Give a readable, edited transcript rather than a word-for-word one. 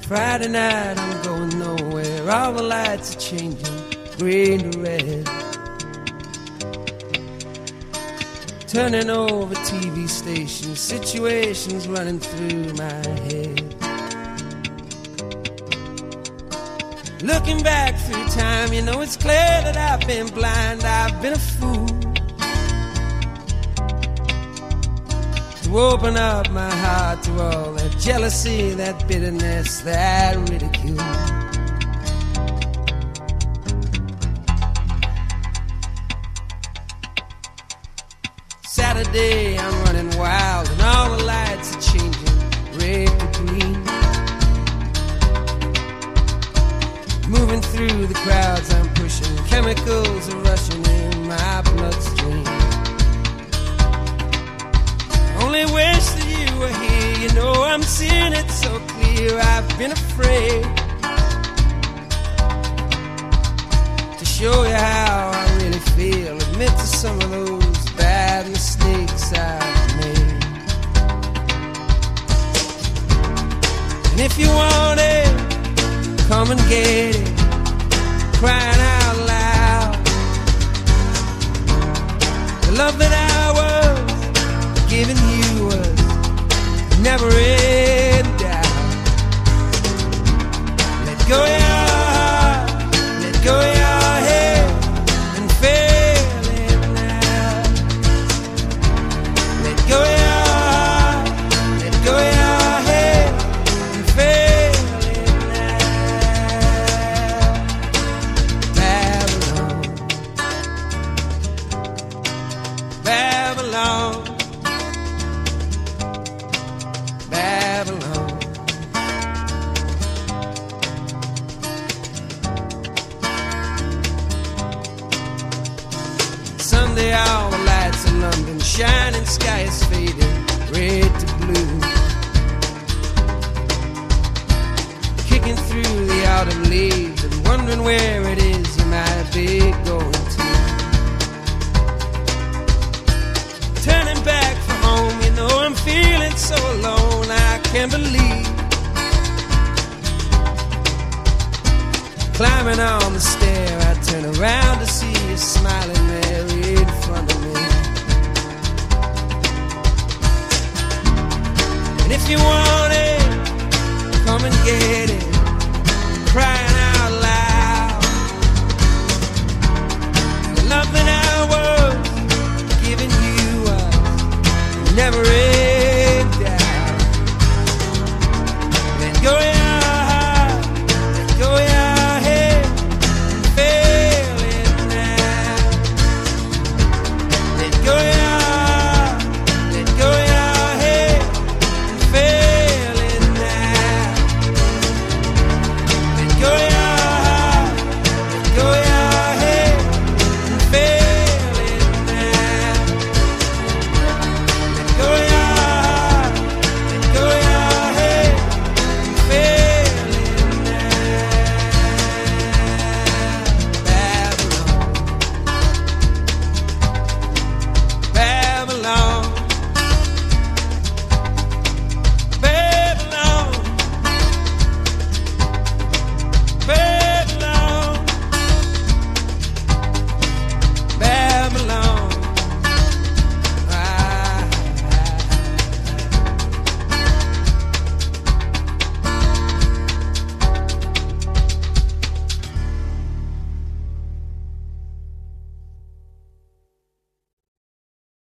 Friday night, I'm going nowhere. All the lights are changing, green to red. Turning over TV stations, situations running through my head. Looking back through time, you know it's clear that I've been blind, I've been a fool to open up my heart to all that jealousy, that bitterness, that ridicule. Saturday, I'm running wild and all the lights are changing red to green. Moving through the crowds I'm pushing, chemicals are rushing in my bloodstream. Only wish that you were here, you know I'm seeing it so clear. I've been afraid to show you how I really feel, admit to some of those bad mistakes I've made. And if you want it, come and get it, crying out loud. The love that I was giving you was never in doubt. Let go of your heart, let go of your head, and feel it now. Let go of your heart, let go of your head, and feel it now. Babylon, Babylon, Babylon. Sunday, all the lights in London shining, sky is fading, red to blue. Kicking through the autumn leaves and wondering where it is you might be going to. Turning back for home, you know I'm feeling so alone, I can't believe. Climbing on the stair, I turn around to see you smiling there in front of me. And if you want it, come and get it, crying out loud. The love that I was giving you was never in